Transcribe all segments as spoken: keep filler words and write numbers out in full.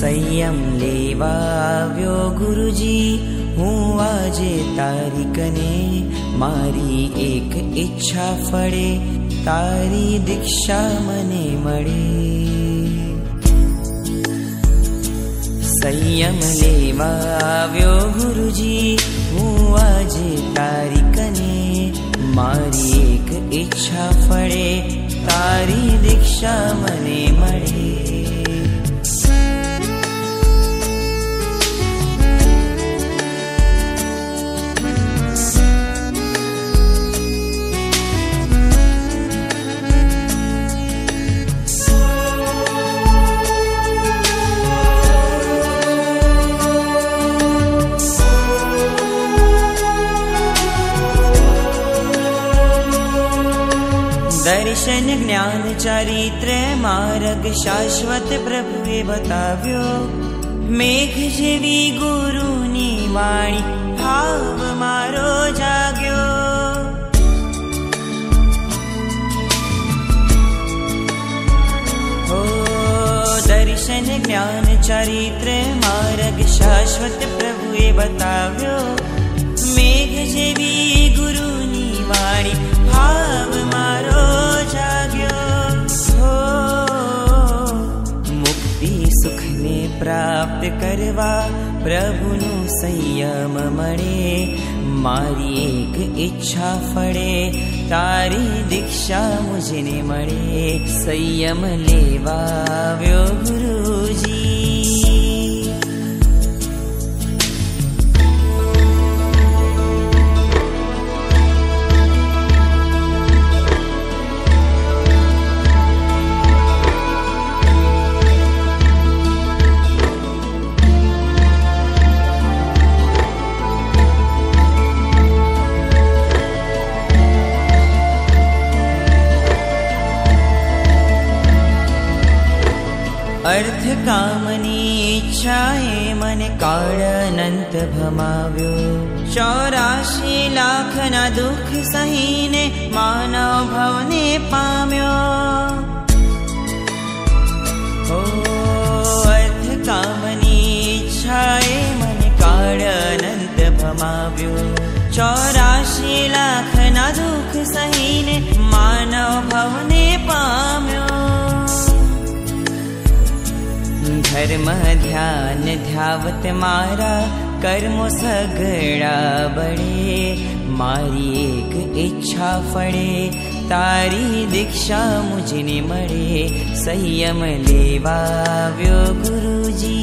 संयम लेवा व्यो गुरुजी, हूँ आजे तारी कने मारी एक इच्छा फळे, तारी दीक्षा मने मळे। संयम लेवा व्यो गुरुजी, हूँ आजे तारी कने मारी एक इच्छा फळे, तारी दीक्षा मने मळे। दर्शन ज्ञान चारित्र मार्ग शाश्वत प्रभुए बताव्यो, मेघ जेवी गुरुनी वाणी भाव मारो जाग्यो। हो दर्शन ज्ञान चारित्र मार्ग शाश्वत प्रभुए बताव्यो, मेघ जेवी गुरुनी वाणी भाव मारो जाग्यो। हो मुक्ति सुख ने प्राप्त करवा प्रभुनु संयम मळे, मारी एक इच्छा फळे, तारी दीक्षा मुझने मळे। संयम लेवा व्यो गुरुजी। अर्थ कामनी इच्छाए मन काळ अनंत भमाव्यो, चौराशी लाख ना दुख सहीने मानव भवने पाम्यो। हो अर्थ कामनी इच्छाए मन काळ अनंत भमाव्यो, चौराशी लाख ना दुख सहीने मानव भवने पाम्यो। धर्म ध्यान ध्यावत मारा कर्मो सगड़ा बड़े, मारी एक इच्छा फळे, तारी दीक्षा मुझने मळे। संयम लेवा व्यो गुरुजी।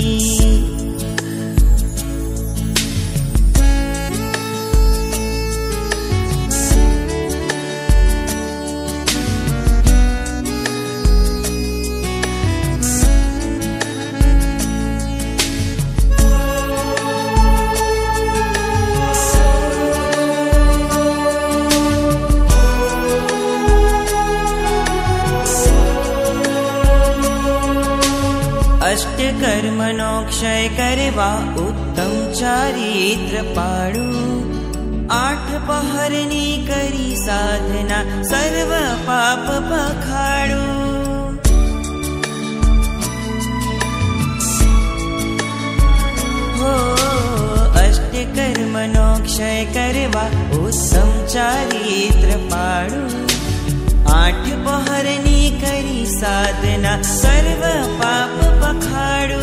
अष्ट कर्मनो क्षय करवा उत्तम चारित्र पाडू, आठ पहरनी करी साधना सर्व पाप पखाडू। हो अष्ट कर्मनो क्षय करवा उत्तम चारित्र पाडू, आठ पहरनी करी साधना सर्व पाप पखाडू।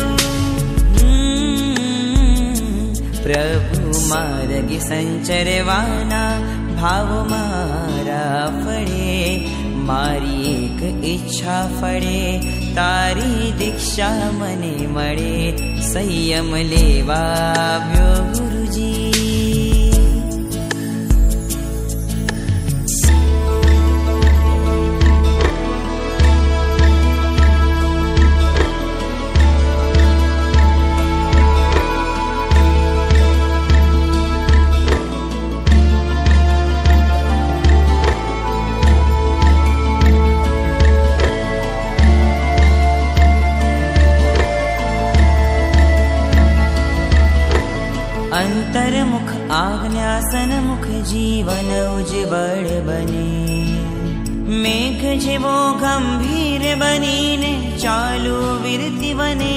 प्रभु मार्ग संचरवाना भाव मारा फळे, मारी एक इच्छा फळे, तारी दीक्षा मने मळे। संयम लेवा व्यो गुरुजी। अंतर्मुख आज्ञा सन्मुख जीवन उज्जवल बने, मेघ जेवो गंभीर बनीने चालू विरति बने,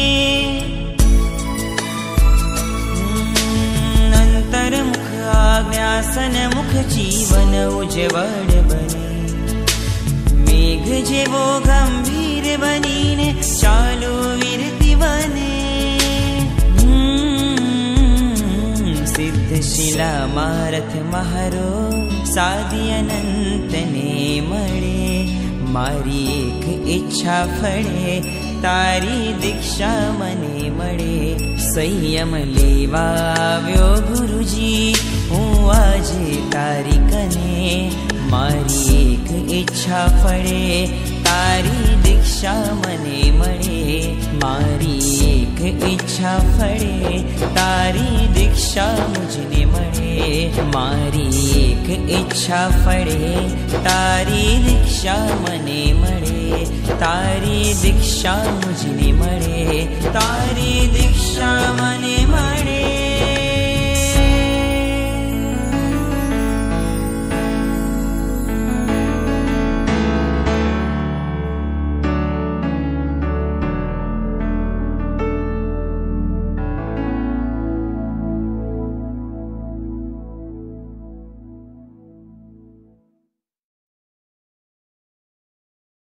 अंतर्मुख आज्ञासन मुख जीवन उज्जवल बने। मेघ जेवो गंभीर बनीने चालू विरति बने, सिद्ध शिला मारथ महारो साधी अनंत ने मळे। मारी एक इच्छा फळे तारी दीक्षा मने मळे। संयम लेवा आव्यो गुरुजी हूँ आजे तारी कने। मारी एक इच्छा फळे तारी दीक्षा मने मळे। मारी एक इच्छा फळे तारी दीक्षा मुझने मळे। मारी एक इच्छा फळे तारी दीक्षा मने मळे। तारी दीक्षा मुझने मळे। तारी दीक्षा मने मळे।